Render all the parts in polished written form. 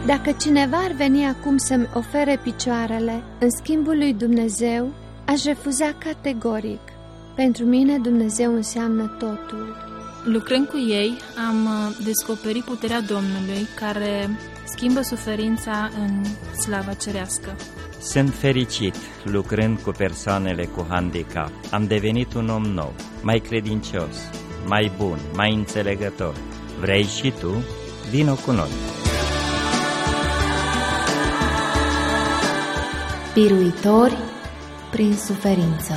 Dacă cineva ar veni acum să-mi ofere picioarele în schimbul lui Dumnezeu, aș refuza categoric. Pentru mine Dumnezeu înseamnă totul. Lucrând cu ei, am descoperit puterea Domnului care schimbă suferința în slava cerească. Sunt fericit lucrând cu persoanele cu handicap. Am devenit un om nou, mai credincios, mai bun, mai înțelegător. Vrei și tu? Vino cu noi! Biruitori prin suferință.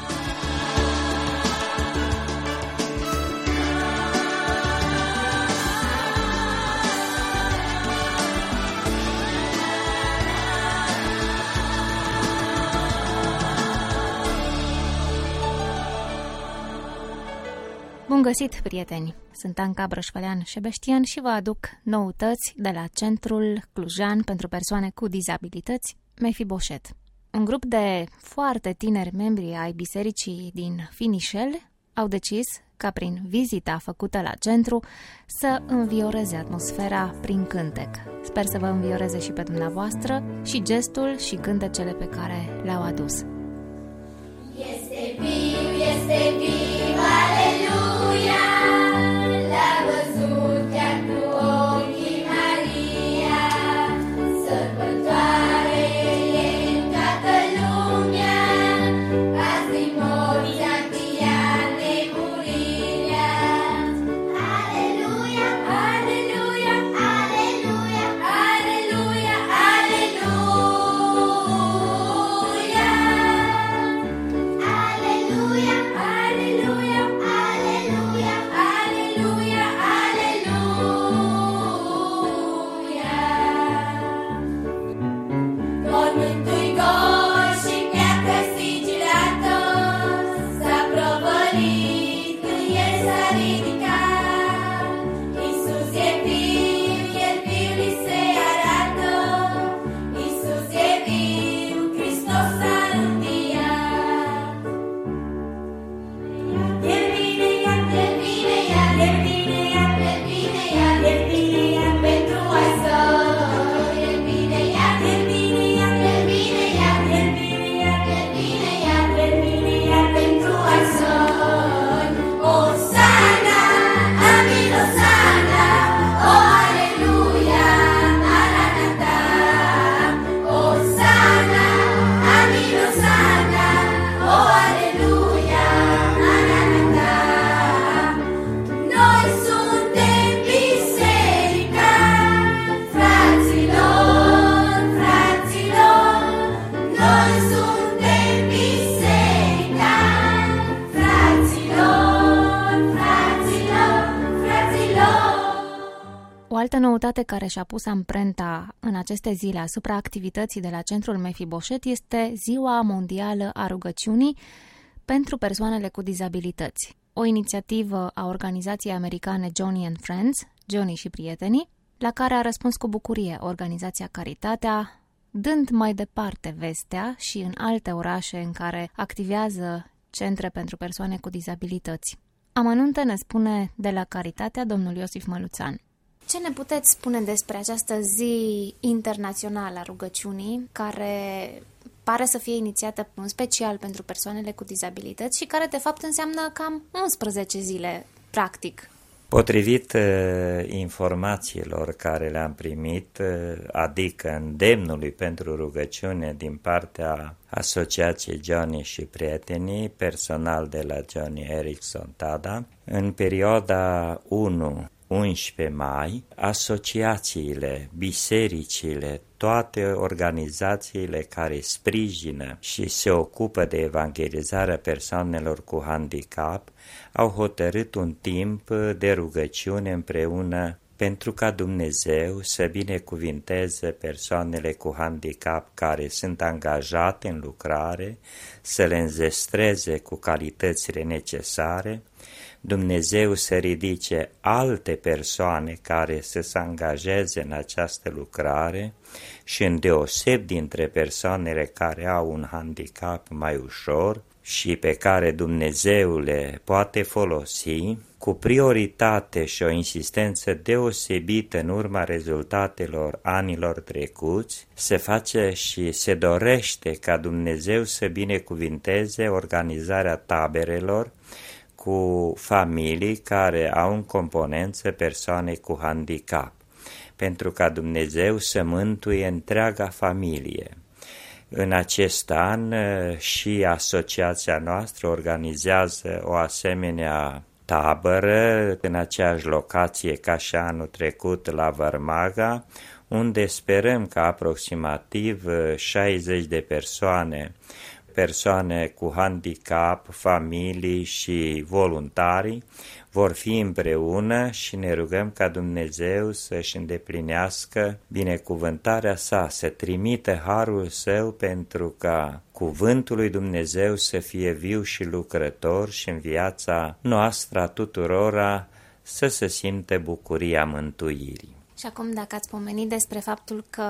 Bun găsit, prieteni! Sunt Anca Brășfălean-Șebeștian și vă aduc noutăți de la Centrul Clujan pentru persoane cu dizabilități, Mephibosheth. Un grup de foarte tineri membri ai bisericii din Finișel au decis ca prin vizita făcută la centru să învioreze atmosfera prin cântec. Sper să vă învioreze și pe dumneavoastră și gestul și cântecele pe care le-au adus. Este viu, aleluia, l-a văzut chiar cu ochii Maria, sărbătoare e în toată lumea, azi din morți a înviat nemurirea. Aleluia, aleluia, aleluia, aleluia, aleluia. O altă noutate care și-a pus amprenta în aceste zile asupra activității de la Centrul Mephibosheth este Ziua Mondială a Rugăciunii pentru persoanele cu dizabilități, o inițiativă a organizației americane Joni and Friends, Joni și prietenii, la care a răspuns cu bucurie organizația Caritatea, dând mai departe vestea și în alte orașe în care activează centre pentru persoane cu dizabilități. Amănunte ne spune de la Caritatea domnul Iosif Măluțan. Ce ne puteți spune despre această zi internațională a rugăciunii, care pare să fie inițiată în special pentru persoanele cu dizabilități și care de fapt înseamnă cam 11 zile, practic? Potrivit informațiilor care le-am primit, adică îndemnului pentru rugăciune din partea Asociației Joni și Prietenii, personal de la Joni Erickson Tada, în perioada 1-11 mai, asociațiile, bisericile, toate organizațiile care sprijină și se ocupă de evangelizarea persoanelor cu handicap au hotărât un timp de rugăciune împreună pentru ca Dumnezeu să binecuvinteze persoanele cu handicap care sunt angajate în lucrare, să le înzestreze cu calitățile necesare, Dumnezeu să ridice alte persoane care să se angajeze în această lucrare și îndeoseb dintre persoanele care au un handicap mai ușor și pe care Dumnezeu le poate folosi, cu prioritate și o insistență deosebită în urma rezultatelor anilor trecuți, se face și se dorește ca Dumnezeu să binecuvinteze organizarea taberelor cu familii care au în componență persoane cu handicap, pentru ca Dumnezeu să mântuie întreaga familie. În acest an și asociația noastră organizează o asemenea tabără în aceeași locație ca și anul trecut la Vărmaga, unde sperăm că aproximativ 60 de persoane cu handicap, familii și voluntari vor fi împreună și ne rugăm ca Dumnezeu să-și îndeplinească binecuvântarea sa, să trimită harul său pentru ca cuvântul lui Dumnezeu să fie viu și lucrător și în viața noastră a tuturora să se simte bucuria mântuirii. Și acum, dacă ați pomenit despre faptul că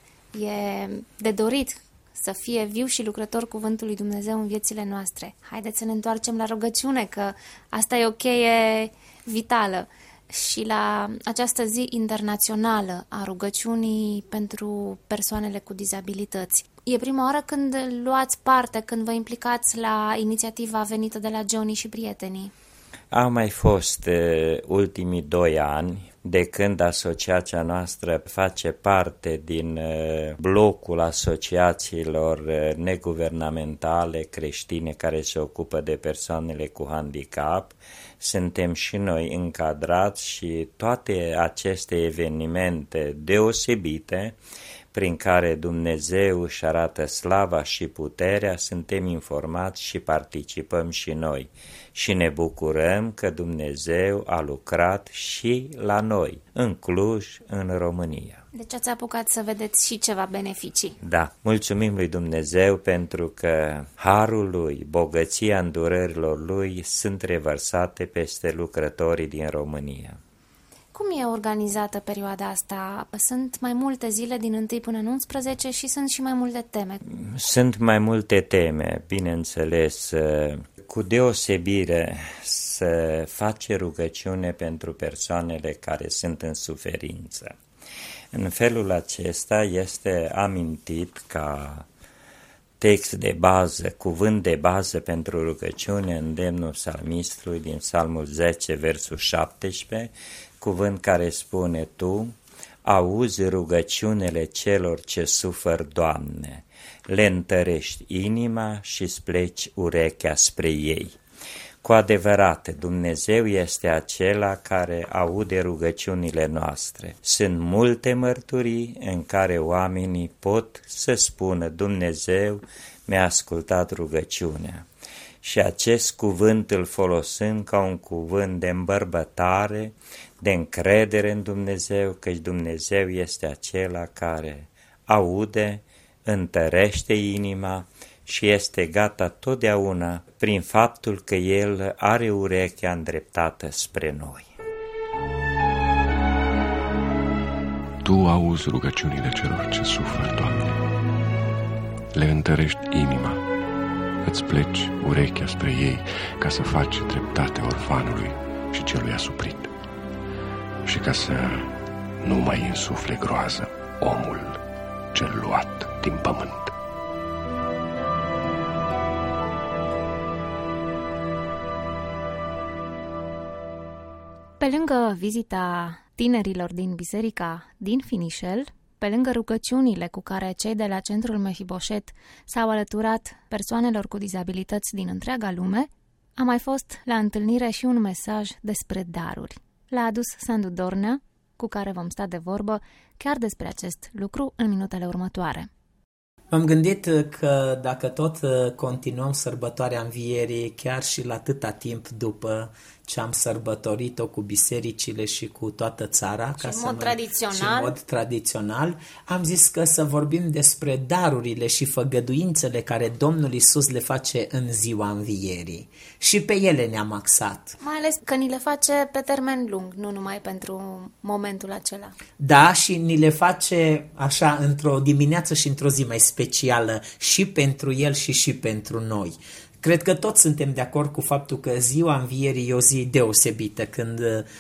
e de dorit să fie viu și lucrător cuvântul lui Dumnezeu în viețile noastre, haideți să ne întoarcem la rugăciune, că asta e o cheie vitală. Și la această zi internațională a rugăciunii pentru persoanele cu dizabilități. E prima oară când luați parte, când vă implicați la inițiativa venită de la Johnny și prietenii? Au mai fost ultimii 2 ani, de când asociația noastră face parte din blocul asociațiilor neguvernamentale creștine care se ocupă de persoanele cu handicap. Suntem și noi încadrați și toate aceste evenimente deosebite prin care Dumnezeu își arată slava și puterea, suntem informați și participăm și noi. Și ne bucurăm că Dumnezeu a lucrat și la noi, în Cluj, în România. Deci ați apucat să vedeți și ceva beneficii. Da, mulțumim lui Dumnezeu pentru că harul lui, bogăția îndurărilor lui sunt revărsate peste lucrătorii din România. Cum e organizată perioada asta? Sunt mai multe zile din 1 până în 11 și sunt și mai multe teme. Sunt mai multe teme, bineînțeles, cu deosebire să face rugăciune pentru persoanele care sunt în suferință. În felul acesta este amintit ca text de bază, cuvânt de bază pentru rugăciune îndemnul psalmistului din Psalmul 10, versul 17, cuvânt care spune: Tu auzi rugăciunile celor ce sufer, Doamne, le întărești inima și îți pleci urechea spre ei. Cu adevărat, Dumnezeu este acela care aude rugăciunile noastre. Sunt multe mărturii în care oamenii pot să spună: Dumnezeu mi-a ascultat rugăciunea. Și acest cuvânt îl folosim ca un cuvânt de îmbărbătare, de încredere în Dumnezeu, căci Dumnezeu este acela care aude, întărește inima și este gata totdeauna prin faptul că El are urechea îndreptată spre noi. Tu auzi rugăciunile celor ce suferă, Doamne, le întărești inima, îți pleci urechea spre ei ca să faci dreptate orfanului și celui asuprit și ca să nu mai însufle groază omul cel luat din pământ. Pe lângă vizita tinerilor din biserica din Finișel, pe lângă rugăciunile cu care cei de la Centrul Mefiboset s-au alăturat persoanelor cu dizabilități din întreaga lume, a mai fost la întâlnire și un mesaj despre daruri. L-a adus Sandu Dornea, cu care vom sta de vorbă chiar despre acest lucru în minutele următoare. M-am gândit că dacă tot continuăm sărbătoarea Învierii, chiar și la atâta timp după ce am sărbătorit-o cu bisericile și cu toată țara, Și în mod tradițional, am zis că să vorbim despre darurile și făgăduințele care Domnul Iisus le face în ziua Învierii. Și pe ele ne-am axat. Mai ales că ni le face pe termen lung, nu numai pentru momentul acela. Da, și ni le face așa într-o dimineață și într-o zi mai specială și pentru El și pentru noi. Cred că toți suntem de acord cu faptul că ziua învierii e o zi deosebită, când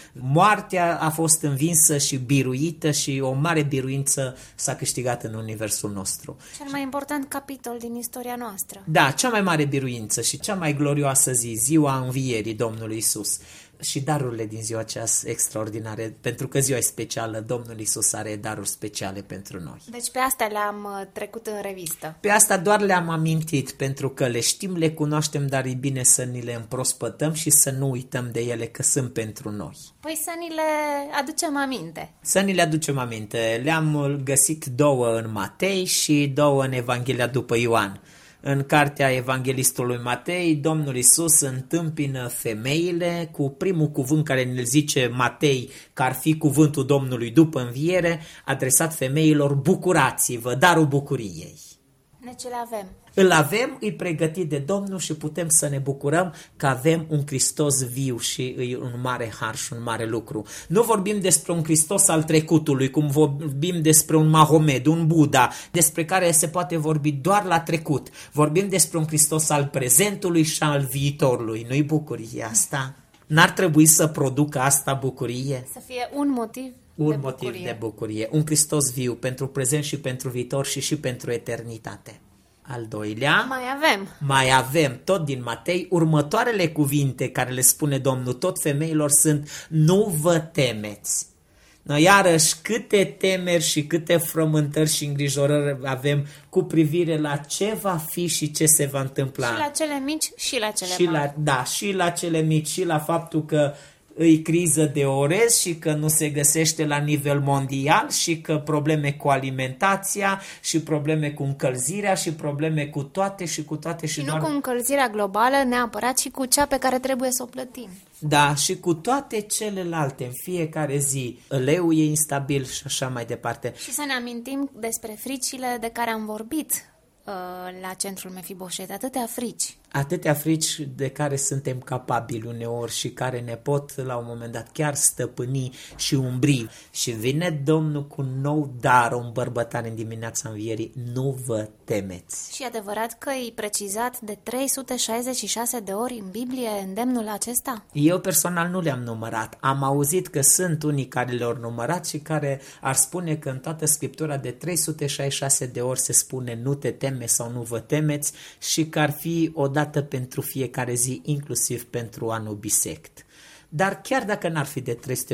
moartea a fost învinsă și biruită și o mare biruință s-a câștigat în universul nostru. Cel mai important capitol din istoria noastră. Da, cea mai mare biruință și cea mai glorioasă zi, ziua învierii Domnului Isus. Și darurile din ziua aceea sunt extraordinare, pentru că ziua e specială, Domnul Isus are daruri speciale pentru noi. Deci pe astea le-am trecut în revistă. Pe asta doar le-am amintit, pentru că le știm, le cunoaștem, dar e bine să ni le împrospătăm și să nu uităm de ele, că sunt pentru noi. Păi să ni le aducem aminte. Să ni le aducem aminte. Le-am găsit 2 în Matei și 2 în Evanghelia după Ioan. În cartea evanghelistului Matei, Domnul Iisus întâmpină femeile cu primul cuvânt care ne zice Matei, că ar fi cuvântul Domnului după înviere, adresat femeilor: bucurați-vă, darul bucuriei. Deci le avem. Îl avem, îi pregătit de Domnul și putem să ne bucurăm că avem un Hristos viu și e un mare har și un mare lucru. Nu vorbim despre un Hristos al trecutului, cum vorbim despre un Mahomed, un Buddha, despre care se poate vorbi doar la trecut. Vorbim despre un Hristos al prezentului și al viitorului. Nu-i bucurie asta? N-ar trebui să producă asta bucurie? Să fie un motiv de bucurie. Un Hristos viu pentru prezent și pentru viitor și pentru eternitate. Al doilea, mai avem tot din Matei următoarele cuvinte care le spune Domnul tot femeilor sunt: nu vă temeți. Noi iarăși câte temeri și câte frământări și îngrijorări avem cu privire la ce va fi și ce se va întâmpla. Și la cele mici și la cele mari. Și la cele mici și la faptul că îi criză de orez și că nu se găsește la nivel mondial și că probleme cu alimentația și probleme cu încălzirea și probleme cu toate. Și nu cu încălzirea globală neapărat, și cu cea pe care trebuie să o plătim. Da, și cu toate celelalte în fiecare zi. Leul e instabil și așa mai departe. Și să ne amintim despre fricile de care am vorbit la centrul Mefiboset, atâtea frici de care suntem capabili uneori și care ne pot la un moment dat chiar stăpâni și umbri. Și vine Domnul cu un nou dar, o îmbărbătare în dimineața învierii: nu vă temeți. Și adevărat că e precizat de 366 de ori în Biblie îndemnul acesta? Eu personal nu le-am numărat. Am auzit că sunt unii care le-au numărat și care ar spune că în toată Scriptura de 366 de ori se spune nu te teme sau nu vă temeți și că ar fi o dată pentru fiecare zi, inclusiv pentru anul bisect. Dar chiar dacă n-ar fi de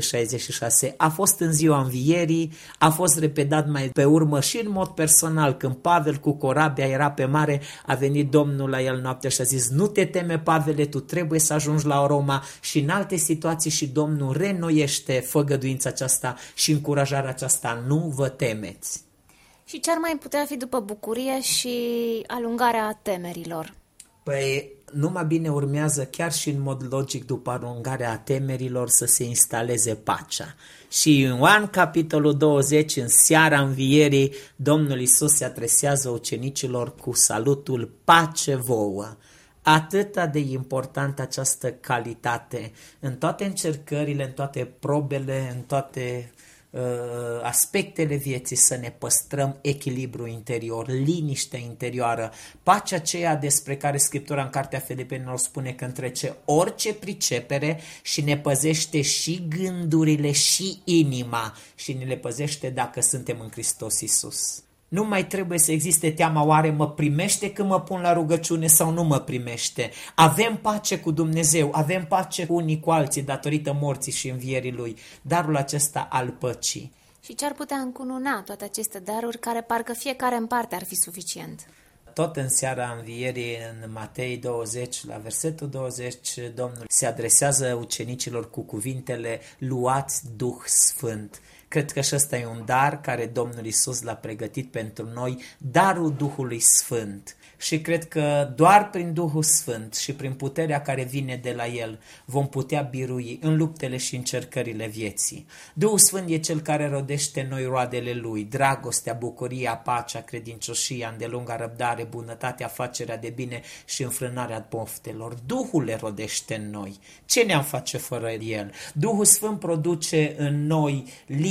366, a fost în ziua învierii, a fost repetat mai pe urmă și în mod personal, când Pavel cu corabia era pe mare, a venit Domnul la el noaptea și a zis: nu te teme, Pavele, tu trebuie să ajungi la Roma. Și în alte situații și Domnul reînnoiește făgăduința aceasta și încurajarea aceasta: nu vă temeți. Și ce ar mai putea fi după bucurie și alungarea temerilor? Păi, numai bine urmează, chiar și în mod logic, după alungarea temerilor, să se instaleze pacea. Și în Ioan, capitolul 20, în seara învierii, Domnul Iisus se adresează ucenicilor cu salutul: pace vouă. Atâta de importantă această calitate în toate încercările, în toate probele, în toate aspectele vieții, să ne păstrăm echilibru interior, liniște interioară, pacea aceea despre care Scriptura în Cartea Filipenilor spune că întrece orice pricepere și ne păzește și gândurile și inima și ne le păzește dacă suntem în Hristos Iisus. Nu mai trebuie să existe teama: oare mă primește când mă pun la rugăciune sau nu mă primește? Avem pace cu Dumnezeu, avem pace cu unii cu alții datorită morții și învierii Lui. Darul acesta al păcii. Și ce ar putea încununa toate aceste daruri care parcă fiecare în parte ar fi suficient? Tot în seara învierii, în Matei 20, la versetul 20, Domnul se adresează ucenicilor cu cuvintele: luați Duh Sfânt. Cred că și ăsta e un dar care Domnul Iisus l-a pregătit pentru noi, darul Duhului Sfânt. Și cred că doar prin Duhul Sfânt și prin puterea care vine de la El vom putea birui în luptele și încercările vieții. Duhul Sfânt e Cel care rodește în noi roadele Lui: dragostea, bucuria, pacea, credincioșia, îndelunga răbdare, bunătatea, facerea de bine și înfrânarea poftelor. Duhul le rodește în noi. Ce ne-am face fără El? Duhul Sfânt produce în noi liniște,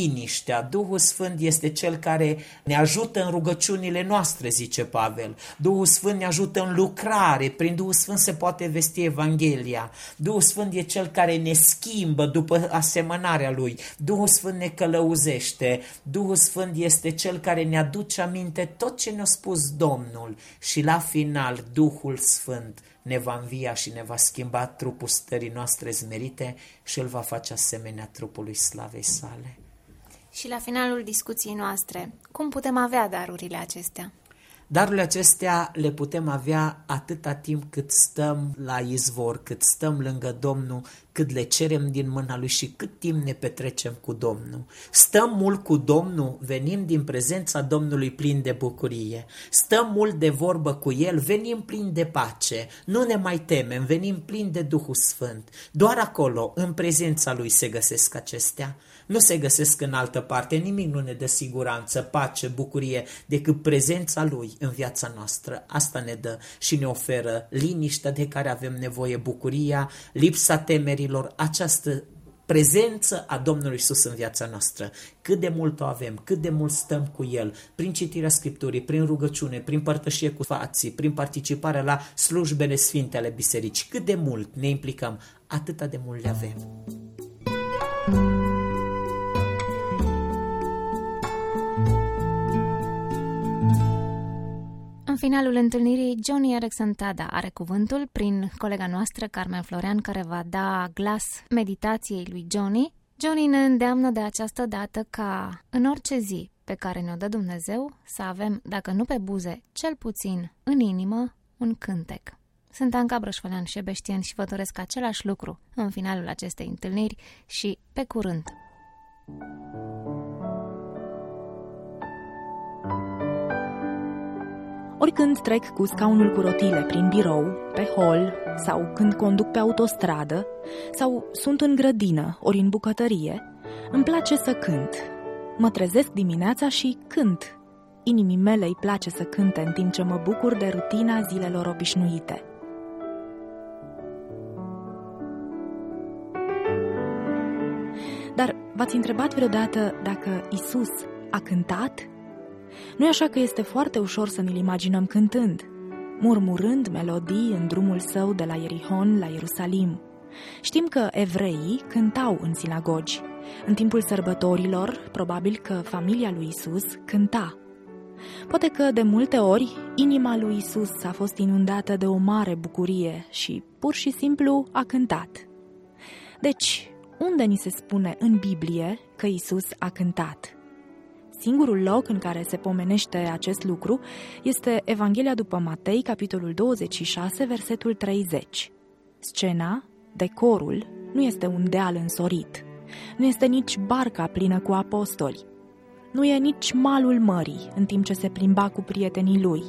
liniștea. Duhul Sfânt este Cel care ne ajută în rugăciunile noastre, zice Pavel. Duhul Sfânt ne ajută în lucrare, prin Duhul Sfânt se poate vesti Evanghelia. Duhul Sfânt e Cel care ne schimbă după asemănarea Lui. Duhul Sfânt ne călăuzește. Duhul Sfânt este Cel care ne aduce aminte tot ce ne-a spus Domnul. Și la final, Duhul Sfânt ne va învia și ne va schimba trupul stării noastre smerite și îl va face asemenea trupului slavei sale. Și la finalul discuției noastre, cum putem avea darurile acestea? Darurile acestea le putem avea atâta timp cât stăm la izvor, cât stăm lângă Domnul, cât le cerem din mâna Lui și cât timp ne petrecem cu Domnul. Stăm mult cu Domnul, venim din prezența Domnului plin de bucurie. Stăm mult de vorbă cu El, venim plin de pace. Nu ne mai temem, venim plin de Duhul Sfânt. Doar acolo, în prezența Lui, se găsesc acestea. Nu se găsesc în altă parte, nimic nu ne dă siguranță, pace, bucurie, decât prezența Lui în viața noastră. Asta ne dă și ne oferă liniștea de care avem nevoie, bucuria, lipsa temerilor, această prezență a Domnului Iisus în viața noastră. Cât de mult o avem, cât de mult stăm cu El, prin citirea Scripturii, prin rugăciune, prin părtășie cu frații, prin participarea la slujbele sfinte ale bisericii, cât de mult ne implicăm, atâta de mult le avem. În finalul întâlnirii, Johnny Erickson Tada are cuvântul prin colega noastră, Carmen Florean, care va da glas meditației lui Johnny. Johnny ne îndeamnă de această dată ca în orice zi pe care ne-o dă Dumnezeu să avem, dacă nu pe buze, cel puțin în inimă, un cântec. Sunt Anca Brășfălean Șebeștian și vă doresc același lucru în finalul acestei întâlniri și pe curând! Oricând trec cu scaunul cu rotile prin birou, pe hol sau când conduc pe autostradă sau sunt în grădină ori în bucătărie, îmi place să cânt. Mă trezesc dimineața și cânt. Inimii mele îi place să cânte în timp ce mă bucur de rutina zilelor obișnuite. Dar v-ați întrebat vreodată dacă Isus a cântat? Nu-i așa că este foarte ușor să ne-l imaginăm cântând, murmurând melodii în drumul său de la Ierihon la Ierusalim. Știm că evreii cântau în sinagogi. În timpul sărbătorilor, probabil că familia lui Isus cânta. Poate că de multe ori inima lui Isus a fost inundată de o mare bucurie și pur și simplu a cântat. Deci, unde ni se spune în Biblie că Isus a cântat? Singurul loc în care se pomenește acest lucru este Evanghelia după Matei, capitolul 26, versetul 30. Scena, decorul, nu este un deal însorit, nu este nici barca plină cu apostoli, nu e nici malul mării în timp ce se plimba cu prietenii lui.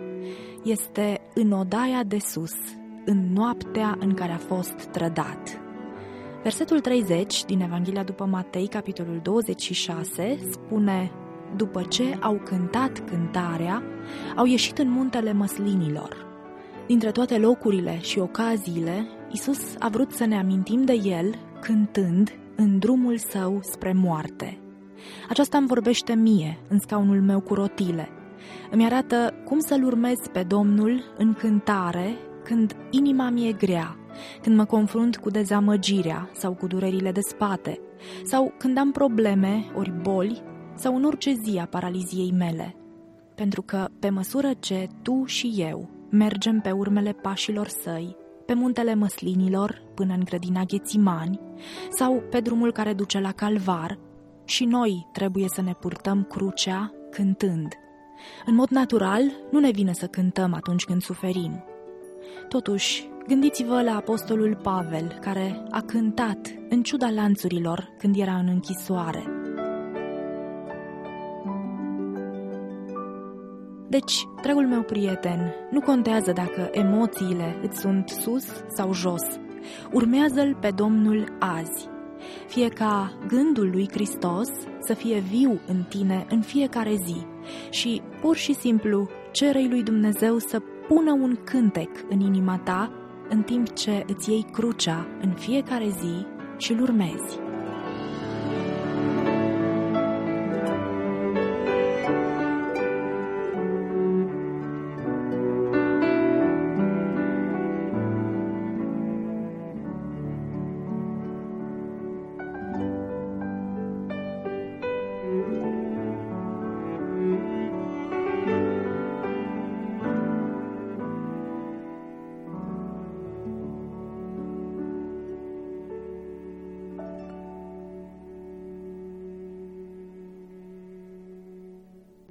Este în odaia de sus, în noaptea în care a fost trădat. Versetul 30 din Evanghelia după Matei, capitolul 26, spune: după ce au cântat cântarea, au ieșit în muntele Măslinilor. Dintre toate locurile și ocaziile, Isus a vrut să ne amintim de El cântând în drumul său spre moarte. Aceasta îmi vorbește mie în scaunul meu cu rotile. Îmi arată cum să-L urmez pe Domnul în cântare când inima mi-e grea, când mă confrunt cu dezamăgirea sau cu durerile de spate, sau când am probleme ori boli, sau în orice zi a paraliziei mele. Pentru că, pe măsură ce tu și eu mergem pe urmele pașilor săi, pe muntele Măslinilor până în grădina Ghețimani, sau pe drumul care duce la Calvar, și noi trebuie să ne purtăm crucea cântând. În mod natural, nu ne vine să cântăm atunci când suferim. Totuși, gândiți-vă la apostolul Pavel, care a cântat în ciuda lanțurilor când era în închisoare. Deci, dragul meu prieten, nu contează dacă emoțiile îți sunt sus sau jos. Urmează-L pe Domnul azi. Fie ca gândul lui Hristos să fie viu în tine în fiecare zi și, pur și simplu, cere-i lui Dumnezeu să pună un cântec în inima ta în timp ce îți iei crucea în fiecare zi și-L urmezi.